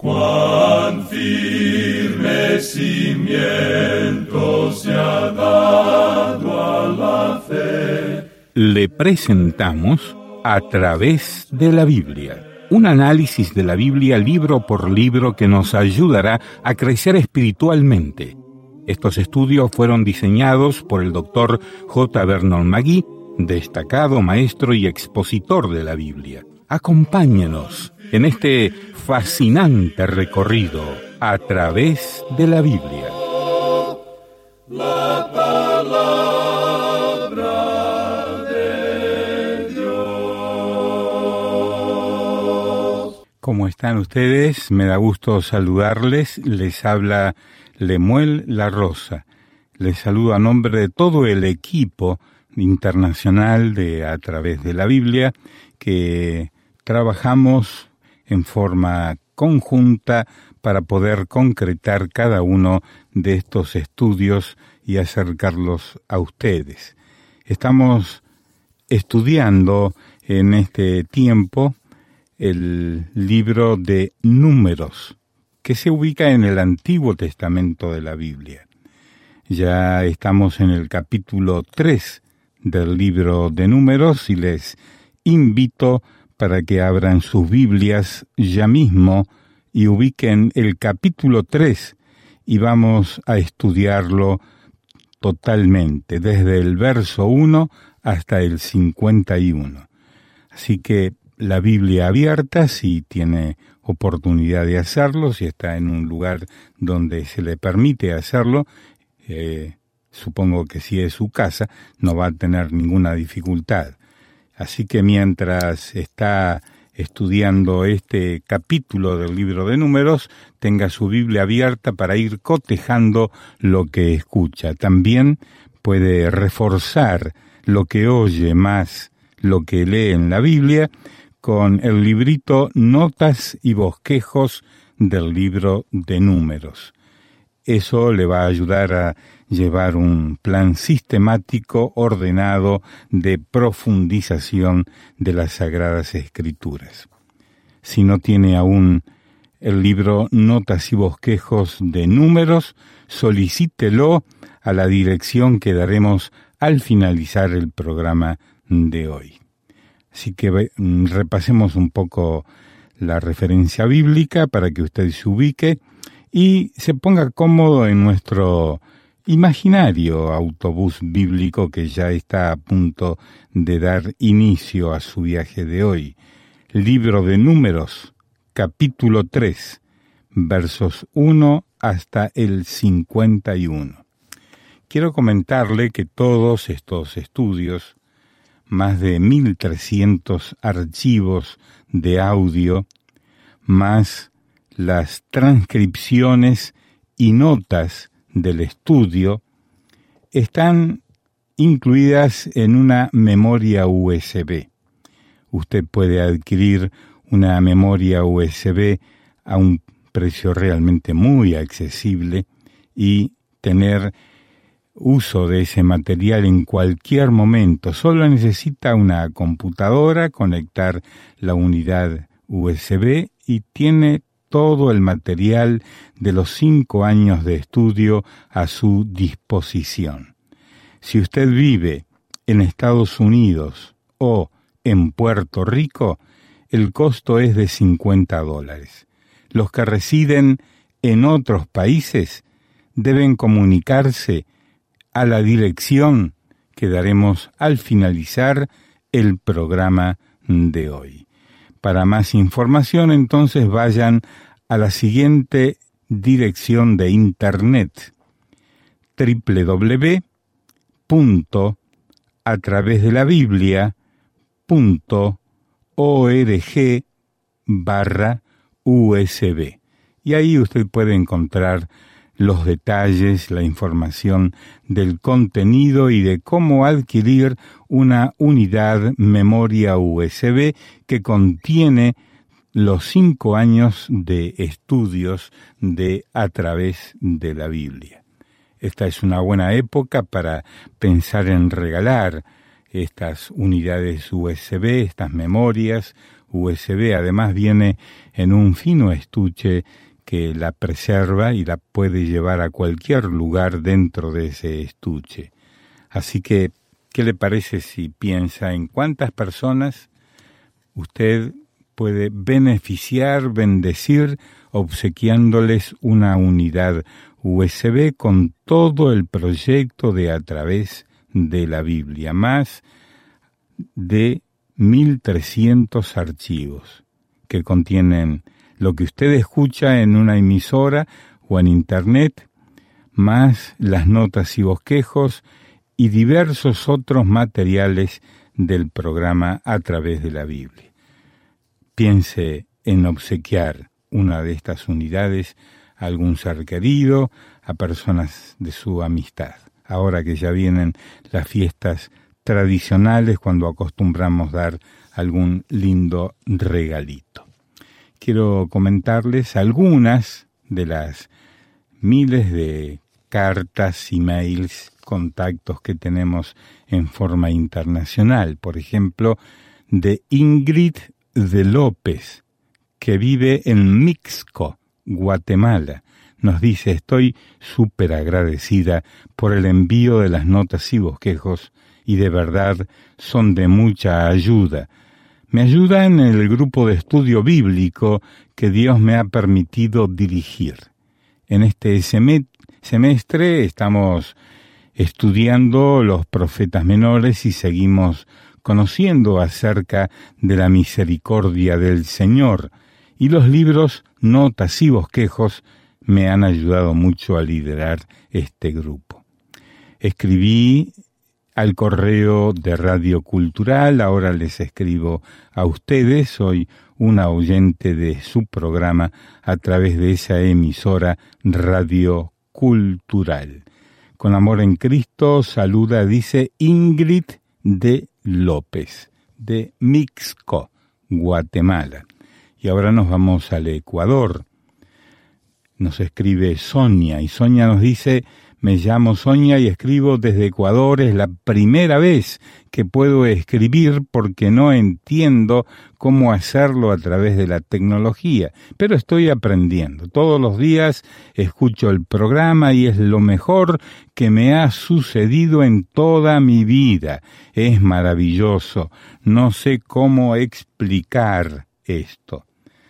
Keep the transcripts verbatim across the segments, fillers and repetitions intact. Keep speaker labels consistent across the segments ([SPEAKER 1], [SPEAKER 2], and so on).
[SPEAKER 1] Cuán firme cimiento se ha dado a la fe.
[SPEAKER 2] Le presentamos A través de la Biblia, un análisis de la Biblia libro por libro que nos ayudará a crecer espiritualmente. Estos estudios fueron diseñados por el doctor J. Vernon McGee, destacado maestro y expositor de la Biblia. Acompáñenos en este fascinante recorrido a través de la Biblia.
[SPEAKER 1] La palabra de Dios.
[SPEAKER 2] ¿Cómo están ustedes? Me da gusto saludarles. Les habla Lemuel La Rosa. Les saludo a nombre de todo el equipo internacional de A través de la Biblia, que trabajamos en forma conjunta para poder concretar cada uno de estos estudios y acercarlos a ustedes. Estamos estudiando en este tiempo el libro de Números, que se ubica en el Antiguo Testamento de la Biblia. Ya estamos en el capítulo tres del libro de Números y les invito para que abran sus Biblias ya mismo y ubiquen el capítulo tres y vamos a estudiarlo totalmente, desde el verso uno hasta el cincuenta y uno. Así que la Biblia abierta, si tiene oportunidad de hacerlo, si está en un lugar donde se le permite hacerlo, eh, supongo que si es su casa, no va a tener ninguna dificultad. Así que mientras está estudiando este capítulo del libro de Números, tenga su Biblia abierta para ir cotejando lo que escucha. También puede reforzar lo que oye más lo que lee en la Biblia con el librito Notas y Bosquejos del libro de Números. Eso le va a ayudar a llevar un plan sistemático, ordenado, de profundización de las Sagradas Escrituras. Si no tiene aún el libro Notas y Bosquejos de Números, solicítelo a la dirección que daremos al finalizar el programa de hoy. Así que repasemos un poco la referencia bíblica para que usted se ubique y se ponga cómodo en nuestro imaginario autobús bíblico que ya está a punto de dar inicio a su viaje de hoy. Libro de Números, capítulo tres, versos uno hasta el cincuenta y uno. Quiero comentarle que todos estos estudios, más de mil trescientos archivos de audio, más las transcripciones y notas del estudio, están incluidas en una memoria U S B. Usted puede adquirir una memoria U S B a un precio realmente muy accesible y tener uso de ese material en cualquier momento. Solo necesita una computadora, conectar la unidad U S B y tiene todo el material de los cinco años de estudio a su disposición. Si usted vive en Estados Unidos o en Puerto Rico, el costo es de cincuenta dólares. Los que residen en otros países deben comunicarse a la dirección que daremos al finalizar el programa de hoy. Para más información, entonces, vayan a la siguiente dirección de internet: doble u doble u doble u punto a través de la biblia punto org barra U S B. Y ahí usted puede encontrar los detalles, la información del contenido y de cómo adquirir una unidad memoria U S B que contiene los cinco años de estudios de A través de la Biblia. Esta es una buena época para pensar en regalar estas unidades U S B, estas memorias U S B. Además viene en un fino estuche que la preserva y la puede llevar a cualquier lugar dentro de ese estuche. Así que, ¿qué le parece si piensa en cuántas personas usted puede beneficiar, bendecir, obsequiándoles una unidad U S B con todo el proyecto de A Través de la Biblia, más de mil trescientos archivos que contienen lo que usted escucha en una emisora o en Internet, más las notas y bosquejos y diversos otros materiales del programa A Través de la Biblia. Piense en obsequiar una de estas unidades a algún ser querido, a personas de su amistad. Ahora que ya vienen las fiestas tradicionales, cuando acostumbramos dar algún lindo regalito. Quiero comentarles algunas de las miles de cartas, emails, contactos que tenemos en forma internacional. Por ejemplo, de Ingrid de López, que vive en Mixco, Guatemala. Nos dice: estoy súper agradecida por el envío de las notas y bosquejos y de verdad son de mucha ayuda. Me ayudan en el grupo de estudio bíblico que Dios me ha permitido dirigir. En este semestre estamos estudiando los profetas menores y seguimos conociendo acerca de la misericordia del Señor, y los libros Notas y Bosquejos me han ayudado mucho a liderar este grupo. Escribí al correo de Radio Cultural, ahora les escribo a ustedes, soy una oyente de su programa a través de esa emisora Radio Cultural. Con amor en Cristo, saluda, dice Ingrid de López, de Mixco, Guatemala. Y ahora nos vamos al Ecuador. Nos escribe Sonia, y Sonia nos dice: me llamo Sonia y escribo desde Ecuador. Es la primera vez que puedo escribir porque no entiendo cómo hacerlo a través de la tecnología, pero estoy aprendiendo. Todos los días escucho el programa y es lo mejor que me ha sucedido en toda mi vida. Es maravilloso. No sé cómo explicar esto.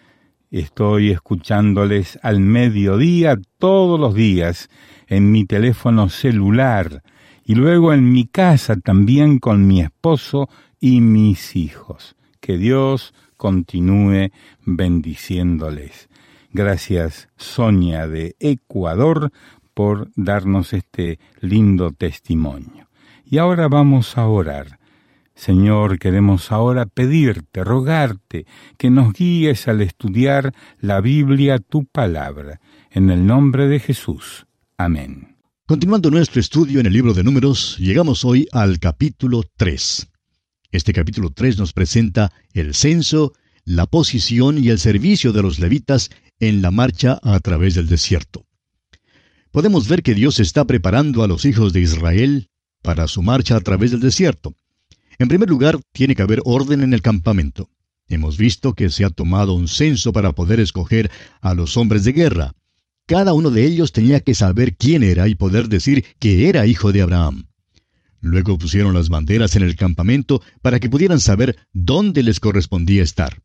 [SPEAKER 2] Estoy escuchándoles al mediodía todos los días en mi teléfono celular y luego en mi casa también con mi esposo y mis hijos. Que Dios continúe bendiciéndoles. Gracias, Sonia de Ecuador, por darnos este lindo testimonio. Y ahora vamos a orar. Señor, queremos ahora pedirte, rogarte, que nos guíes al estudiar la Biblia, tu palabra. En el nombre de Jesús. Amén.
[SPEAKER 3] Continuando nuestro estudio en el libro de Números, llegamos hoy al capítulo tres. Este capítulo tres nos presenta el censo, la posición y el servicio de los levitas en la marcha a través del desierto. Podemos ver que Dios está preparando a los hijos de Israel para su marcha a través del desierto. En primer lugar, tiene que haber orden en el campamento. Hemos visto que se ha tomado un censo para poder escoger a los hombres de guerra. Cada uno de ellos tenía que saber quién era y poder decir que era hijo de Abraham. Luego pusieron las banderas en el campamento para que pudieran saber dónde les correspondía estar.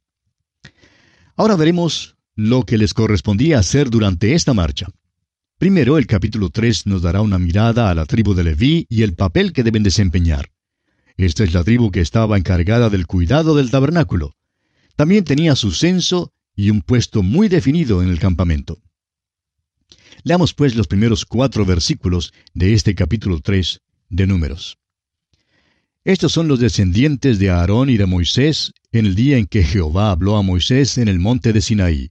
[SPEAKER 3] Ahora veremos lo que les correspondía hacer durante esta marcha. Primero, el capítulo tres nos dará una mirada a la tribu de Leví y el papel que deben desempeñar. Esta es la tribu que estaba encargada del cuidado del tabernáculo. También tenía su censo y un puesto muy definido en el campamento. Leamos pues los primeros cuatro versículos de este capítulo tres de Números. Estos son los descendientes de Aarón y de Moisés en el día en que Jehová habló a Moisés en el monte de Sinaí.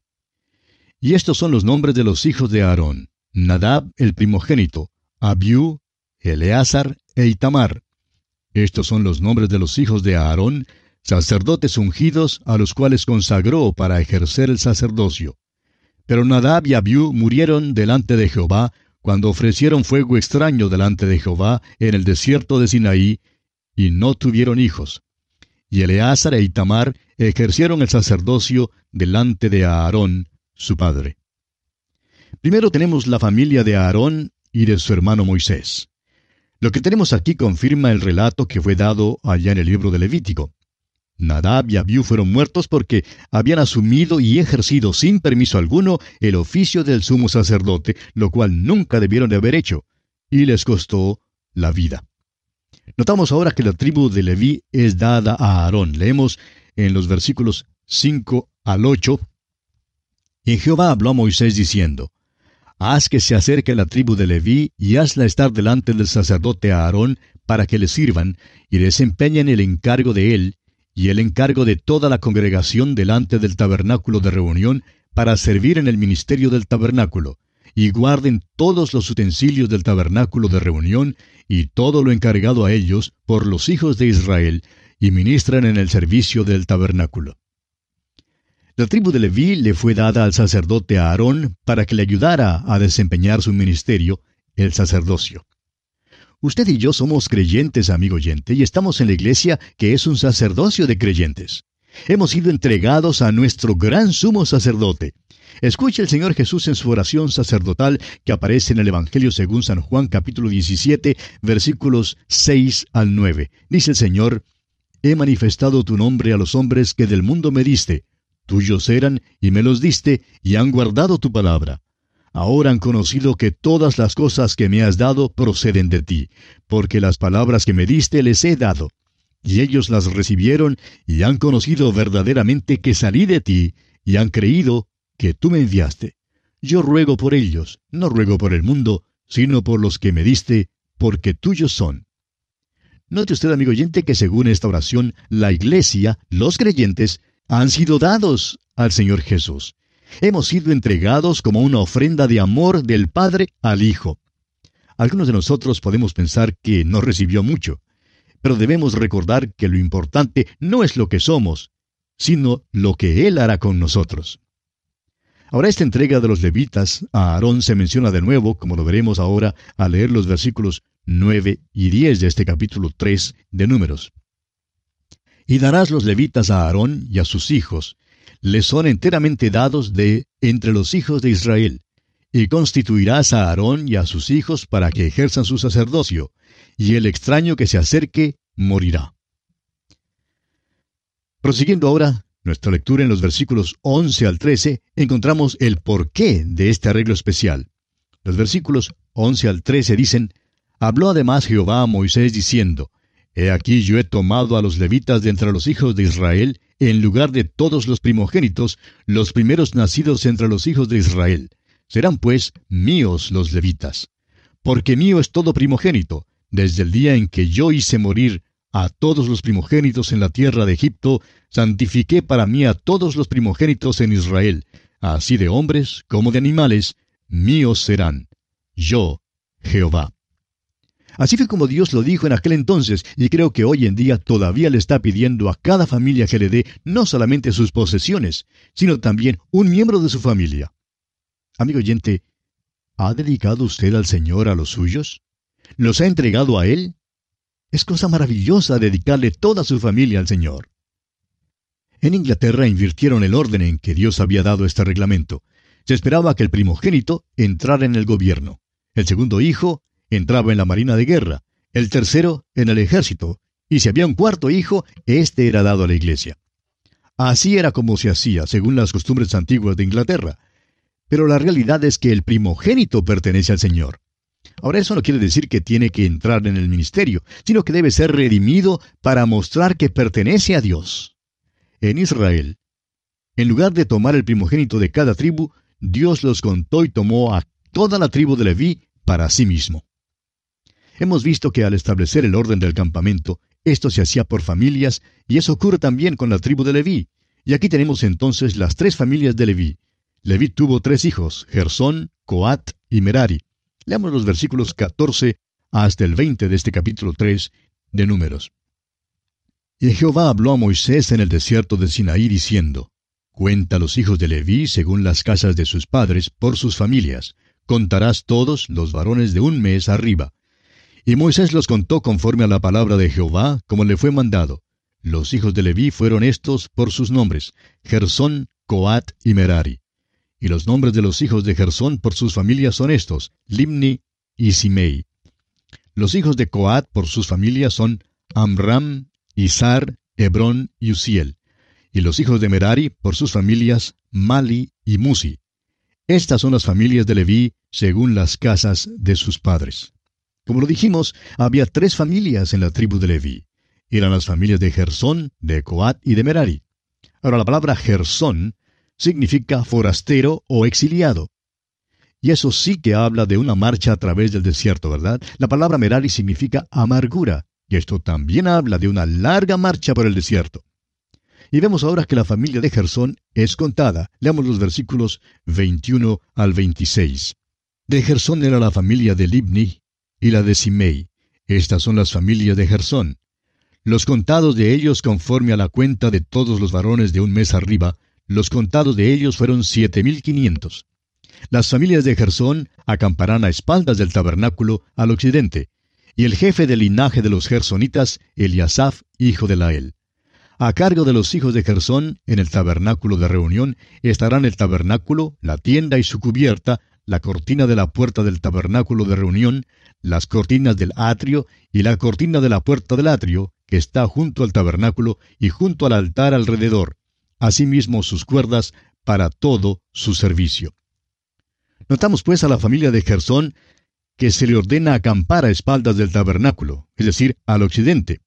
[SPEAKER 3] Y estos son los nombres de los hijos de Aarón: Nadab el primogénito, Abiú, Eleazar e Itamar. Estos son los nombres de los hijos de Aarón, sacerdotes ungidos, a los cuales consagró para ejercer el sacerdocio. Pero Nadab y Abiú murieron delante de Jehová, cuando ofrecieron fuego extraño delante de Jehová en el desierto de Sinaí, y no tuvieron hijos. y Eleazar e Itamar ejercieron el sacerdocio delante de Aarón, su padre. Primero tenemos la familia de Aarón y de su hermano Moisés. Lo que tenemos aquí confirma el relato que fue dado allá en el libro de Levítico. Nadab y Abiú fueron muertos porque habían asumido y ejercido sin permiso alguno el oficio del sumo sacerdote, lo cual nunca debieron de haber hecho, y les costó la vida. Notamos ahora que la tribu de Leví es dada a Aarón. Leemos en los versículos cinco al ocho. Y Jehová habló a Moisés diciendo: Haz que se acerque la tribu de Leví y hazla estar delante del sacerdote Aarón para que le sirvan y desempeñen el encargo de él y el encargo de toda la congregación delante del tabernáculo de reunión para servir en el ministerio del tabernáculo, y guarden todos los utensilios del tabernáculo de reunión y todo lo encargado a ellos por los hijos de Israel, y ministran en el servicio del tabernáculo. La tribu de Leví le fue dada al sacerdote Aarón para que le ayudara a desempeñar su ministerio, el sacerdocio. Usted y yo somos creyentes, amigo oyente, y estamos en la iglesia que es un sacerdocio de creyentes. Hemos sido entregados a nuestro gran sumo sacerdote. Escuche el Señor Jesús en su oración sacerdotal que aparece en el Evangelio según San Juan capítulo diecisiete, versículos seis al nueve. Dice el Señor: He manifestado tu nombre a los hombres que del mundo me diste. Tuyos eran, y me los diste, y han guardado tu palabra. Ahora han conocido que todas las cosas que me has dado proceden de ti, porque las palabras que me diste les he dado. Y ellos las recibieron, y han conocido verdaderamente que salí de ti, y han creído que tú me enviaste. Yo ruego por ellos, no ruego por el mundo, sino por los que me diste, porque tuyos son. Note usted, amigo oyente, que según esta oración, la iglesia, los creyentes, han sido dados al Señor Jesús. Hemos sido entregados como una ofrenda de amor del Padre al Hijo. Algunos de nosotros podemos pensar que no recibió mucho, pero debemos recordar que lo importante no es lo que somos, sino lo que Él hará con nosotros. Ahora, esta entrega de los levitas a Aarón se menciona de nuevo, como lo veremos ahora al leer los versículos nueve y diez de este capítulo tres de Números. Y darás los levitas a Aarón y a sus hijos, les son enteramente dados de entre los hijos de Israel, y constituirás a Aarón y a sus hijos para que ejerzan su sacerdocio, y el extraño que se acerque morirá. Prosiguiendo ahora nuestra lectura en los versículos once al trece, encontramos el porqué de este arreglo especial. Los versículos once al trece dicen: Habló además Jehová a Moisés diciendo: He aquí yo he tomado a los levitas de entre los hijos de Israel, en lugar de todos los primogénitos, los primeros nacidos entre los hijos de Israel. Serán pues míos los levitas. Porque mío es todo primogénito, desde el día en que yo hice morir a todos los primogénitos en la tierra de Egipto, santifiqué para mí a todos los primogénitos en Israel, así de hombres como de animales, míos serán. Yo, Jehová. Así fue como Dios lo dijo en aquel entonces, y creo que hoy en día todavía le está pidiendo a cada familia que le dé no solamente sus posesiones, sino también un miembro de su familia. Amigo oyente, ¿ha dedicado usted al Señor a los suyos? ¿Los ha entregado a Él? Es cosa maravillosa dedicarle toda su familia al Señor. En Inglaterra invirtieron el orden en que Dios había dado este reglamento. Se esperaba que el primogénito entrara en el gobierno, el segundo hijo entraba en la marina de guerra, el tercero en el ejército, y si había un cuarto hijo, éste era dado a la iglesia. Así era como se hacía, según las costumbres antiguas de Inglaterra. Pero la realidad es que el primogénito pertenece al Señor. Ahora, eso no quiere decir que tiene que entrar en el ministerio, sino que debe ser redimido para mostrar que pertenece a Dios. En Israel, en lugar de tomar el primogénito de cada tribu, Dios los contó y tomó a toda la tribu de Leví para sí mismo. Hemos visto que al establecer el orden del campamento, esto se hacía por familias, y eso ocurre también con la tribu de Leví. Y aquí tenemos entonces las tres familias de Leví. Leví tuvo tres hijos, Gersón, Coat y Merari. Leamos los versículos catorce hasta el veinte de este capítulo tres de Números. Y Jehová habló a Moisés en el desierto de Sinaí diciendo: Cuenta los hijos de Leví según las casas de sus padres por sus familias. Contarás todos los varones de un mes arriba. Y Moisés los contó conforme a la palabra de Jehová, como le fue mandado. Los hijos de Leví fueron estos por sus nombres: Gersón, Coat y Merari. Y los nombres de los hijos de Gersón por sus familias son estos: Limni y Simei. Los hijos de Coat por sus familias son Amram, Izar, Hebrón y Uziel. Y los hijos de Merari por sus familias, Mali y Musi. Estas son las familias de Leví según las casas de sus padres. Como lo dijimos, había tres familias en la tribu de Leví. Eran las familias de Gersón, de Coat y de Merari. Ahora, la palabra Gersón significa forastero o exiliado. Y eso sí que habla de una marcha a través del desierto, ¿verdad? La palabra Merari significa amargura, y esto también habla de una larga marcha por el desierto. Y vemos ahora que la familia de Gersón es contada. Leamos los versículos veintiuno al veintiséis. De Gersón era la familia de Libni y la de Simei. Estas son las familias de Gersón. Los contados de ellos conforme a la cuenta de todos los varones de un mes arriba, los contados de ellos fueron siete mil quinientos. Las familias de Gersón acamparán a espaldas del tabernáculo al occidente, y el jefe del linaje de los gersonitas, Eliasaf, hijo de Lael. A cargo de los hijos de Gersón, en el tabernáculo de reunión, estarán el tabernáculo, la tienda y su cubierta, la cortina de la puerta del tabernáculo de reunión, las cortinas del atrio y la cortina de la puerta del atrio, que está junto al tabernáculo y junto al altar alrededor, asimismo sus cuerdas para todo su servicio. Notamos pues a la familia de Gersón que se le ordena acampar a espaldas del tabernáculo, es decir, al occidente.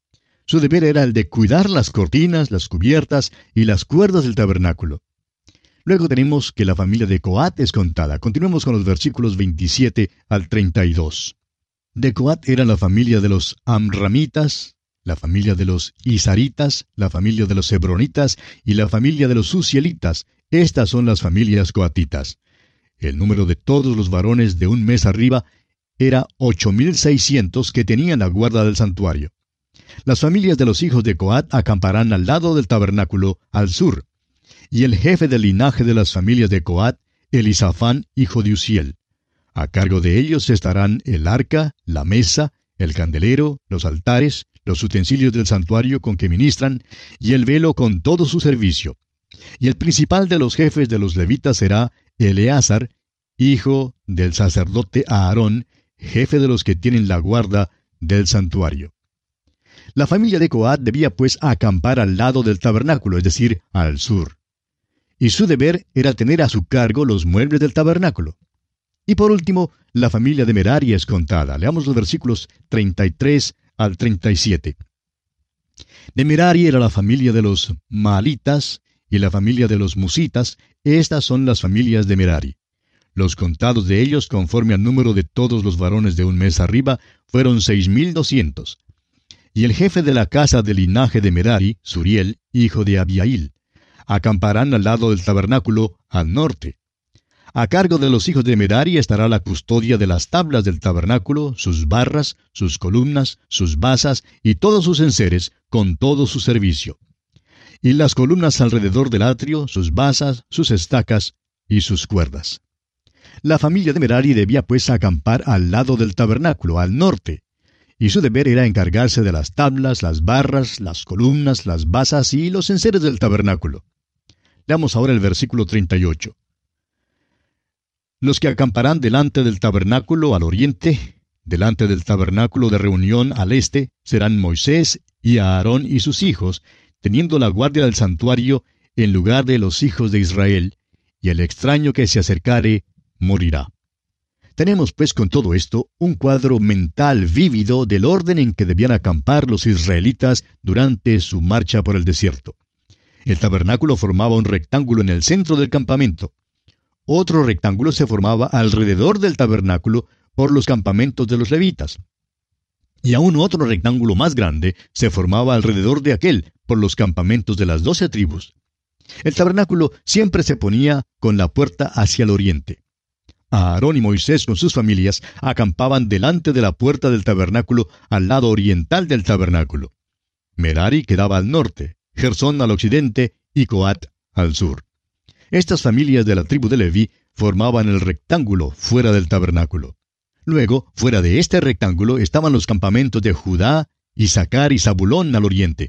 [SPEAKER 3] Su deber era el de cuidar las cortinas, las cubiertas y las cuerdas del tabernáculo. Luego tenemos que la familia de Coat es contada. Continuemos con los versículos veintisiete al treinta y dos. De Coat era la familia de los Amramitas, la familia de los Isaritas, la familia de los Hebronitas y la familia de los Uzielitas. Estas son las familias coatitas. El número de todos los varones de un mes arriba era ocho mil seiscientos que tenían la guarda del santuario. Las familias de los hijos de Coat acamparán al lado del tabernáculo, al sur. Y el jefe del linaje de las familias de Coat, Elisafán, hijo de Uziel. A cargo de ellos estarán el arca, la mesa, el candelero, los altares, los utensilios del santuario con que ministran, y el velo con todo su servicio. Y el principal de los jefes de los levitas será Eleazar, hijo del sacerdote Aarón, jefe de los que tienen la guarda del santuario. La familia de Coat debía pues acampar al lado del tabernáculo, es decir, al sur. Y su deber era tener a su cargo los muebles del tabernáculo. Y por último, la familia de Merari es contada. Leamos los versículos treinta y tres al treinta y siete. De Merari era la familia de los Maalitas y la familia de los Musitas. Estas son las familias de Merari. Los contados de ellos, conforme al número de todos los varones de un mes arriba, fueron seis mil doscientos. Y el jefe de la casa del linaje de Merari, Suriel, hijo de Abiail, acamparán al lado del tabernáculo, al norte. A cargo de los hijos de Merari estará la custodia de las tablas del tabernáculo, sus barras, sus columnas, sus basas y todos sus enseres, con todo su servicio. Y las columnas alrededor del atrio, sus basas, sus estacas y sus cuerdas. La familia de Merari debía pues acampar al lado del tabernáculo, al norte. Y su deber era encargarse de las tablas, las barras, las columnas, las basas y los enseres del tabernáculo. Leamos ahora el versículo treinta y ocho. Los que acamparán delante del tabernáculo al oriente, delante del tabernáculo de reunión al este, serán Moisés y Aarón y sus hijos, teniendo la guardia del santuario en lugar de los hijos de Israel, y el extraño que se acercare morirá. Tenemos pues con todo esto un cuadro mental vívido del orden en que debían acampar los israelitas durante su marcha por el desierto. El tabernáculo formaba un rectángulo en el centro del campamento. Otro rectángulo se formaba alrededor del tabernáculo por los campamentos de los levitas. Y aún otro rectángulo más grande se formaba alrededor de aquel por los campamentos de las doce tribus. El tabernáculo siempre se ponía con la puerta hacia el oriente. Aarón y Moisés con sus familias acampaban delante de la puerta del tabernáculo al lado oriental del tabernáculo. Merari quedaba al norte, Gersón al occidente y Coat al sur. Estas familias de la tribu de Leví formaban el rectángulo fuera del tabernáculo. Luego, fuera de este rectángulo estaban los campamentos de Judá, Isaacar y Zabulón al oriente.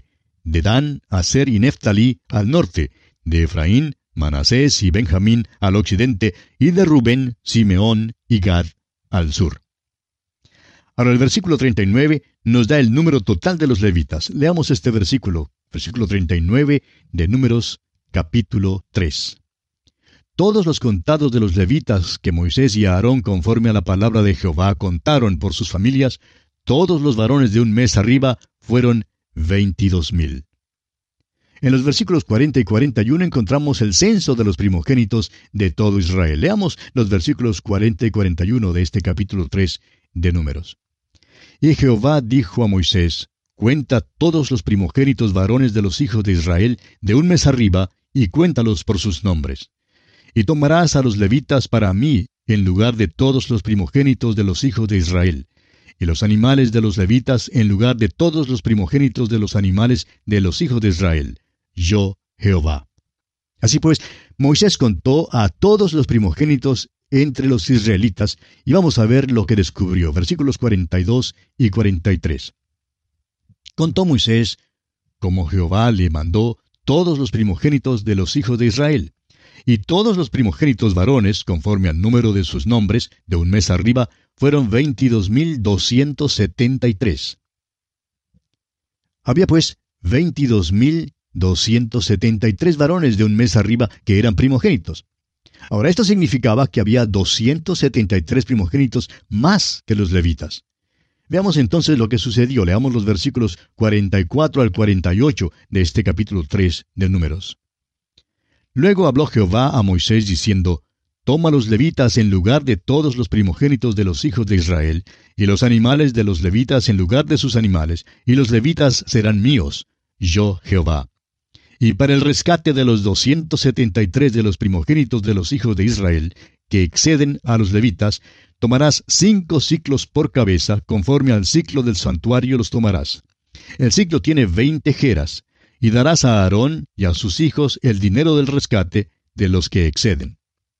[SPEAKER 3] de Dan, Aser y Neftalí al norte, de Efraín, Manasés y Benjamín al occidente, y de Rubén, Simeón y Gad al sur. Ahora el versículo treinta y nueve nos da el número total de los levitas. Leamos este versículo, versículo treinta y nueve de Números, capítulo tres. Todos los contados de los levitas que Moisés y Aarón, conforme a la palabra de Jehová, contaron por sus familias, todos los varones de un mes arriba, fueron veintidós mil. En los versículos cuarenta y cuarenta y uno encontramos el censo de los primogénitos de todo Israel. Leamos los versículos cuarenta y cuarenta y uno de este capítulo tres de Números. Y Jehová dijo a Moisés, cuenta todos los primogénitos varones de los hijos de Israel de un mes arriba, y cuéntalos por sus nombres. Y tomarás a los levitas para mí, en lugar de todos los primogénitos de los hijos de Israel, y los animales de los levitas en lugar de todos los primogénitos de los animales de los hijos de Israel. Yo, Jehová. Así pues, Moisés contó a todos los primogénitos entre los israelitas, y vamos a ver lo que descubrió. Versículos cuarenta y dos y cuarenta y tres. Contó Moisés, como Jehová le mandó, todos los primogénitos de los hijos de Israel. Y todos los primogénitos varones, conforme al número de sus nombres, de un mes arriba, fueron veintidós mil doscientos setenta y tres. Había pues veintidós mil doscientos setenta y tres varones de un mes arriba que eran primogénitos. Ahora, esto significaba que había doscientos setenta y tres primogénitos más que los levitas. Veamos entonces lo que sucedió. Leamos los versículos cuarenta y cuatro al cuarenta y ocho de este capítulo tres de Números. Luego habló Jehová a Moisés diciendo, toma los levitas en lugar de todos los primogénitos de los hijos de Israel, y los animales de los levitas en lugar de sus animales, y los levitas serán míos, yo Jehová. Y para el rescate de los doscientos setenta y tres de los primogénitos de los hijos de Israel, que exceden a los levitas, tomarás cinco siclos por cabeza, conforme al ciclo del santuario los tomarás. El ciclo tiene veinte jeras, y darás a Aarón y a sus hijos el dinero del rescate de los que exceden.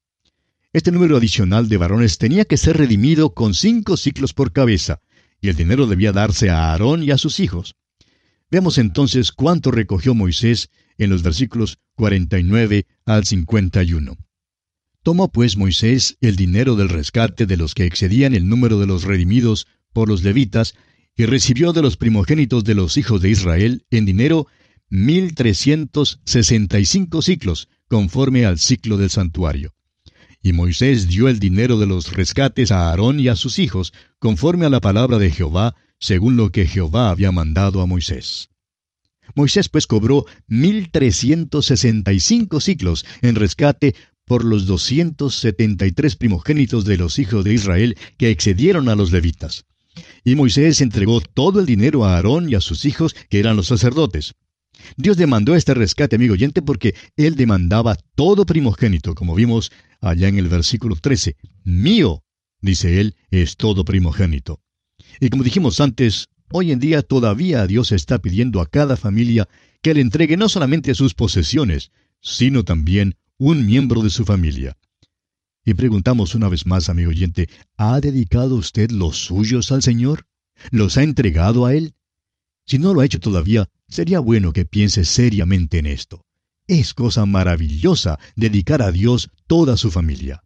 [SPEAKER 3] Este número adicional de varones tenía que ser redimido con cinco siclos por cabeza, y el dinero debía darse a Aarón y a sus hijos. Veamos entonces cuánto recogió Moisés en los versículos cuarenta y nueve al cincuenta y uno. Tomó pues Moisés el dinero del rescate de los que excedían el número de los redimidos por los levitas, y recibió de los primogénitos de los hijos de Israel en dinero mil trescientos sesenta y cinco siclos, conforme al ciclo del santuario. Y Moisés dio el dinero de los rescates a Aarón y a sus hijos, conforme a la palabra de Jehová, según lo que Jehová había mandado a Moisés. Moisés pues cobró mil trescientos sesenta y cinco siclos en rescate por los doscientos setenta y tres primogénitos de los hijos de Israel que excedieron a los levitas. Y Moisés entregó todo el dinero a Aarón y a sus hijos, que eran los sacerdotes. Dios demandó este rescate, amigo oyente, porque Él demandaba todo primogénito, como vimos allá en el versículo trece. Mío, dice Él, es todo primogénito. Y como dijimos antes, hoy en día todavía Dios está pidiendo a cada familia que le entregue no solamente sus posesiones, sino también un miembro de su familia. Y preguntamos una vez más, amigo oyente, ¿ha dedicado usted los suyos al Señor? ¿Los ha entregado a Él? Si no lo ha hecho todavía, sería bueno que piense seriamente en esto. Es cosa maravillosa dedicar a Dios toda su familia.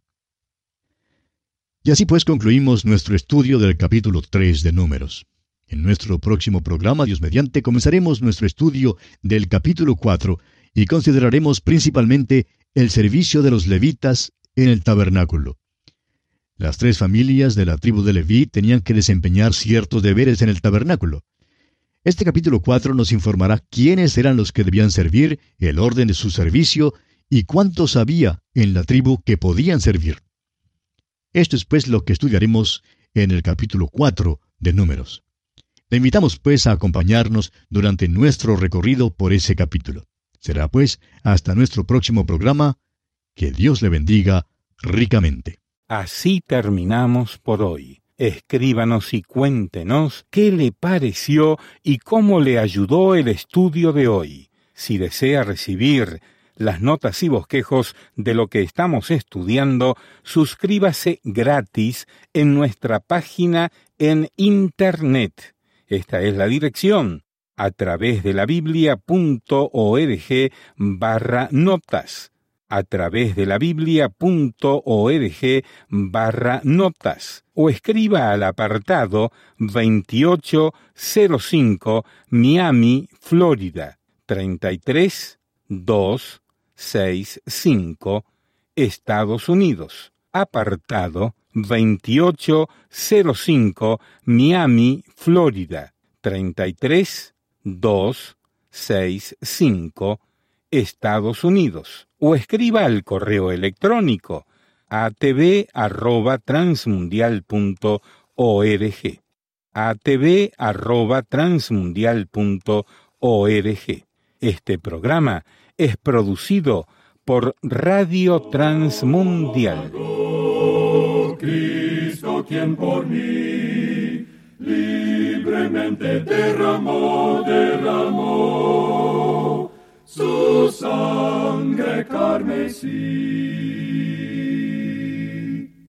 [SPEAKER 3] Y así pues concluimos nuestro estudio del capítulo tres de Números. En nuestro próximo programa, Dios mediante, comenzaremos nuestro estudio del capítulo cuatro y consideraremos principalmente el servicio de los levitas en el tabernáculo. Las tres familias de la tribu de Leví tenían que desempeñar ciertos deberes en el tabernáculo. Este capítulo cuatro nos informará quiénes eran los que debían servir, el orden de su servicio y cuántos había en la tribu que podían servir. Esto es pues lo que estudiaremos en el capítulo cuatro de Números. Le invitamos pues a acompañarnos durante nuestro recorrido por ese capítulo. Será pues hasta nuestro próximo programa. Que Dios le bendiga ricamente.
[SPEAKER 2] Así terminamos por hoy. Escríbanos y cuéntenos qué le pareció y cómo le ayudó el estudio de hoy. Si desea recibir las notas y bosquejos de lo que estamos estudiando, suscríbase gratis en nuestra página en Internet. Esta es la dirección a través de la biblia.org barra notas, a través de la biblia.org barra notas, o escriba al apartado veintiocho cero cinco Miami, Florida, treinta y tres mil doscientos sesenta y cinco, Estados Unidos. Apartado veintiocho cero cinco Miami, Florida, treinta y tres mil doscientos sesenta y cinco, Estados Unidos. O escriba al correo electrónico a t v arroba transmundial punto org, a t v arroba transmundial punto org. Este programa es producido por Radio Transmundial.
[SPEAKER 1] Cristo, quien por mí libremente derramó, derramó su sangre carmesí.